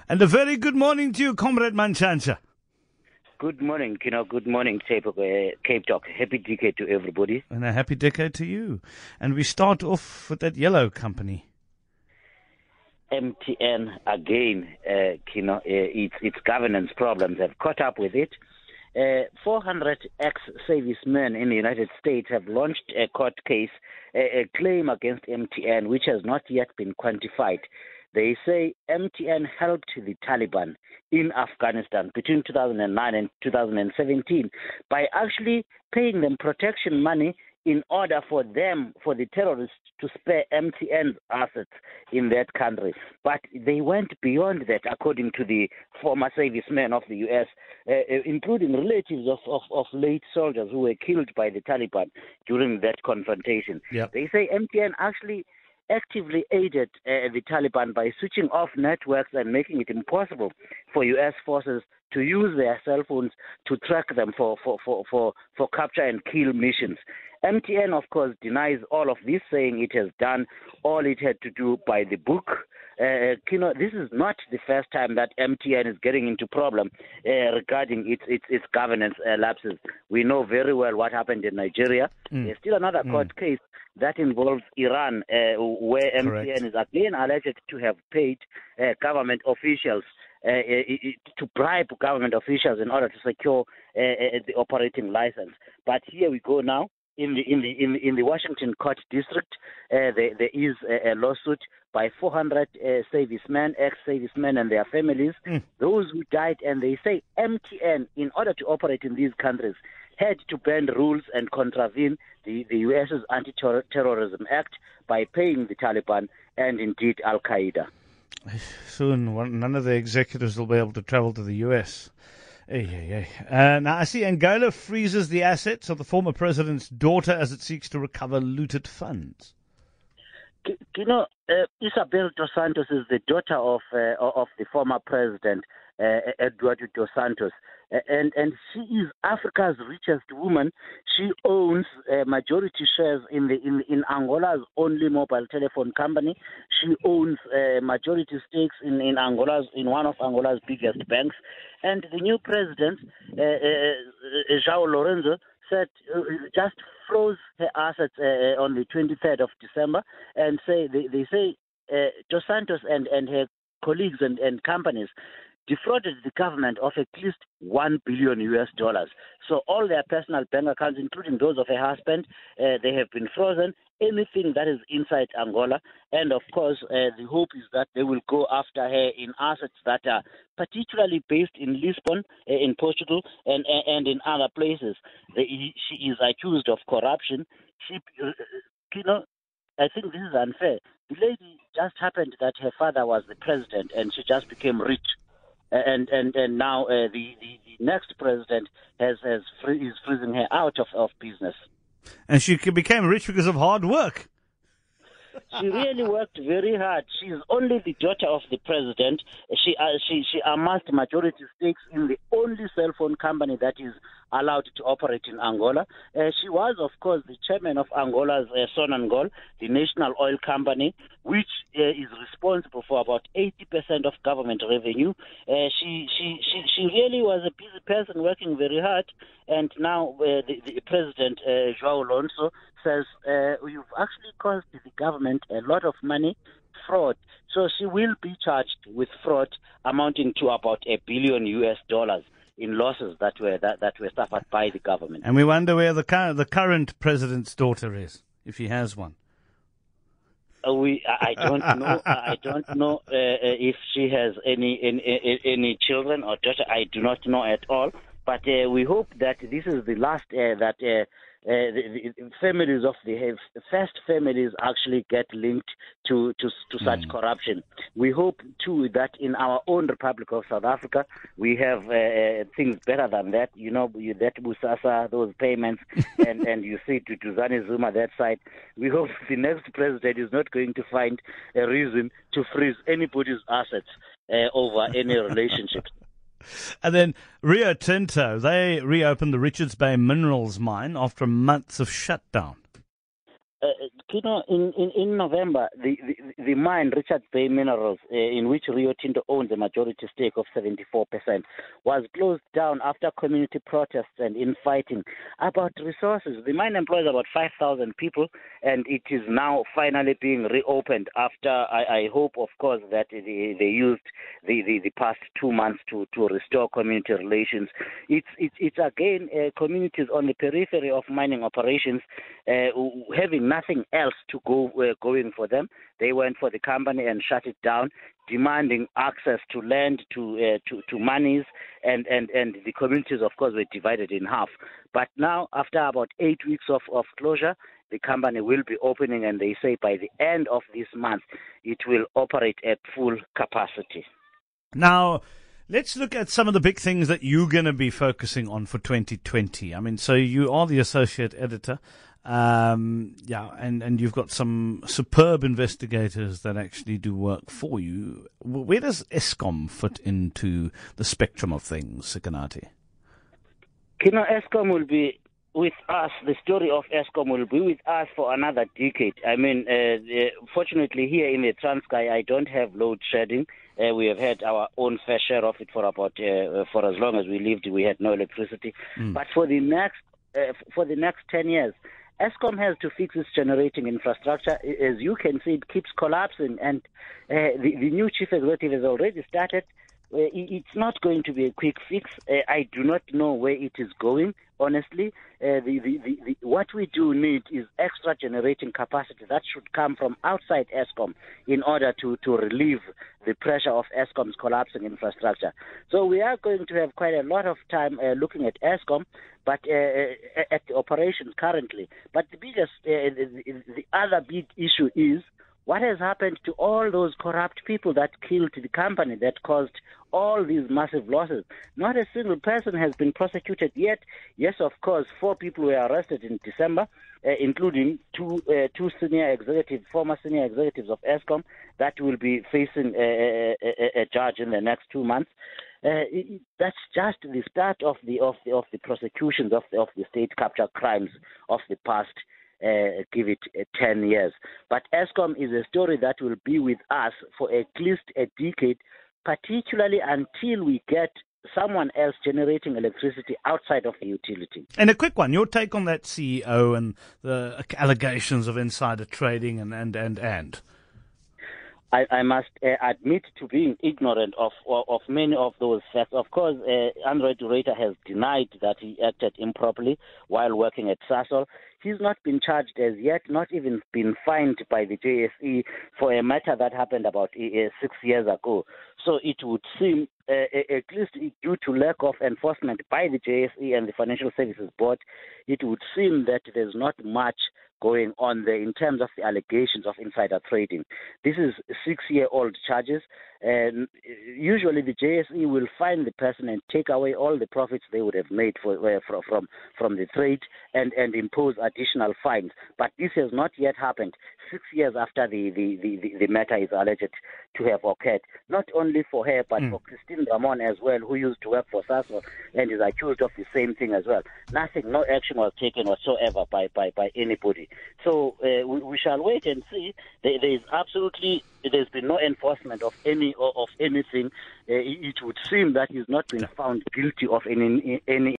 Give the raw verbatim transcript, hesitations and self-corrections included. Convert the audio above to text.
And a very good morning to you, Comrade Mantshantsha. Good morning, you know, good morning, Cape, uh, Cape Talk. Happy decade to everybody. And a happy decade to you. And we start off with that yellow company. M T N again, uh, you know, uh, its, its governance problems have caught up with it. Uh, four hundred ex-servicemen in the United States have launched a court case, a, a claim against M T N, which has not yet been quantified. They say M T N helped the Taliban in Afghanistan between two thousand nine and two thousand seventeen by actually paying them protection money in order for them, for the terrorists, to spare M T N's assets in that country. But they went beyond that, according to the former servicemen of the U S, uh, including relatives of, of, of late soldiers who were killed by the Taliban during that confrontation. Yep. They say M T N actually actively aided uh, the Taliban by switching off networks and making it impossible for U S forces to use their cell phones to track them for, for, for, for, for capture and kill missions. M T N, of course, denies all of this, saying it has done all it had to do by the book. Uh, you know, this is not the first time that M T N is getting into problem uh, regarding its its, its governance uh, lapses. We know very well what happened in Nigeria. Mm. There's still another court mm. case that involves Iran, uh, where Correct. M T N is again alleged to have paid uh, government officials uh, to bribe government officials in order to secure uh, the operating license. But here we go now. In the in the in the, in the Washington Court District, uh, there, there is a, a lawsuit by four hundred uh, servicemen, ex-servicemen, and their families, mm. those who died, and they say M T N, in order to operate in these countries, had to bend rules and contravene the, the U S's Anti-Terrorism Act by paying the Taliban and indeed Al Qaeda. Soon, one, none of the executives will be able to travel to the U S. Hey, hey, hey. Uh, now, I see Angola freezes the assets of the former president's daughter as it seeks to recover looted funds. You know, uh, Isabel dos Santos is the daughter of uh, of the former president, uh, Eduardo dos Santos. Uh, and, and she is Africa's richest woman. She owns uh, majority shares in the in, in Angola's only mobile telephone company. She owns uh, majority stakes in, in Angola's in one of Angola's biggest banks. And the new president, uh, uh, João Lorenzo, said uh, just froze her assets uh, on the twenty-third of December, and say they, they say uh, Dos Santos and, and her colleagues and, and companies defrauded the government of at least one billion U S dollars. So all their personal bank accounts, including those of her husband, uh, they have been frozen. Anything that is inside Angola. And of course, uh, the hope is that they will go after her in assets that are particularly based in Lisbon, uh, in Portugal, and, and in other places. She is accused of corruption. She, uh, you know, I think this is unfair. The lady just happened that her father was the president and she just became rich. And and and now uh, the, the, the next president has has free, is freezing her out of, of business. And she became rich because of hard work. She really worked very hard. She's only the daughter of the president. She uh, she she amassed majority stakes in the only cell phone company that is allowed to operate in Angola. Uh, she was, of course, the chairman of Angola's uh, Sonangol, the national oil company, which uh, is responsible for about eighty percent of government revenue. Uh, she, she, she, she really was a busy person working very hard. And now uh, the, the president, uh, João Lourenço, says, uh, you've actually cost the government a lot of money, fraud. So she will be charged with fraud amounting to about a billion U S dollars in losses that were that, that were suffered by the government. And we wonder where the current, the current president's daughter is, if he has one. Uh, we, I don't know. I don't know uh, if she has any, any any children or daughter. I do not know at all. But uh, we hope that this is the last uh, that uh, uh, the, the families of the first families actually get linked to to, to such mm. corruption. We hope too that in our own Republic of South Africa we have uh, things better than that. You know, you, that Busasa, those payments, and, and you see to Tuzani Zuma that side. We hope the next president is not going to find a reason to freeze anybody's assets uh, over any relationships. And then Rio Tinto, they reopened the Richards Bay Minerals mine after months of shutdown. Uh, You know, in, in, in November, the, the, the mine, Richards Bay Minerals, uh, in which Rio Tinto owns a majority stake of seventy-four percent, was closed down after community protests and infighting about resources. The mine employs about five thousand people, and it is now finally being reopened after, I, I hope, of course, that they, they used the, the, the past two months to, to restore community relations. It's, it's, it's again, uh, communities on the periphery of mining operations uh, having nothing else to go uh, going for them. They went for the company and shut it down, demanding access to land, to uh, to, to monies, and, and, and the communities, of course, were divided in half. But now, after about eight weeks of, of closure, the company will be opening, and they say by the end of this month, it will operate at full capacity. Now, let's look at some of the big things that you're going to be focusing on for twenty twenty. I mean, so you are the associate editor. Um, yeah, and, and you've got some superb investigators that actually do work for you. Where does Eskom fit into the spectrum of things, Sikonathi? You know, Eskom will be with us. The story of Eskom will be with us for another decade. I mean, uh, uh, fortunately, here in the Transkei, I don't have load shedding. Uh, we have had our own fair share of it for about uh, for as long as we lived. We had no electricity. Mm. But for the next uh, for the next ten years, Eskom has to fix its generating infrastructure. As you can see, it keeps collapsing, and uh, the, the new chief executive has already started. Uh, it's not going to be a quick fix. Uh, I do not know where it is going, honestly. Uh, the, the, the, the, what we do need is extra generating capacity that should come from outside Eskom in order to, to relieve the pressure of Eskom's collapsing infrastructure. So we are going to have quite a lot of time uh, looking at Eskom, but uh, at the operations currently. But the biggest, uh, the, the other big issue is what has happened to all those corrupt people that killed the company, that caused all these massive losses? Not a single person has been prosecuted yet. Yes, of course, four people were arrested in December, uh, including two uh, two senior executives, former senior executives of Eskom, that will be facing a, a, a judge in the next two months. Uh, it, that's just the start of the of the of the prosecutions of the of the state capture crimes of the past. Uh, give it uh, ten years. But Eskom is a story that will be with us for at least a decade, particularly until we get someone else generating electricity outside of the utility. And a quick one, your take on that C E O and the allegations of insider trading and, and, and, and. I, I must uh, admit to being ignorant of, of of many of those facts. Of course, uh, Andre de Ruyter has denied that he acted improperly while working at Sasol. He's not been charged as yet, not even been fined by the J S E for a matter that happened about uh, six years ago. So it would seem, uh, at least due to lack of enforcement by the J S E and the Financial Services Board, it would seem that there's not much going on there in terms of the allegations of insider trading. This is six-year-old charges, and usually the J S E will fine the person and take away all the profits they would have made for, from from from the trade and, and impose additional fines. But this has not yet happened. Six years after the, the, the, the matter is alleged to have occurred, not only for her, but mm. for Christine Ramon as well, who used to work for Sasol and is accused of the same thing as well. Nothing, no action was taken whatsoever by, by, by anybody. So uh, we, we shall wait and see. There, there is absolutely, there's been no enforcement of any of anything. Uh, it would seem that he's not been found guilty of any any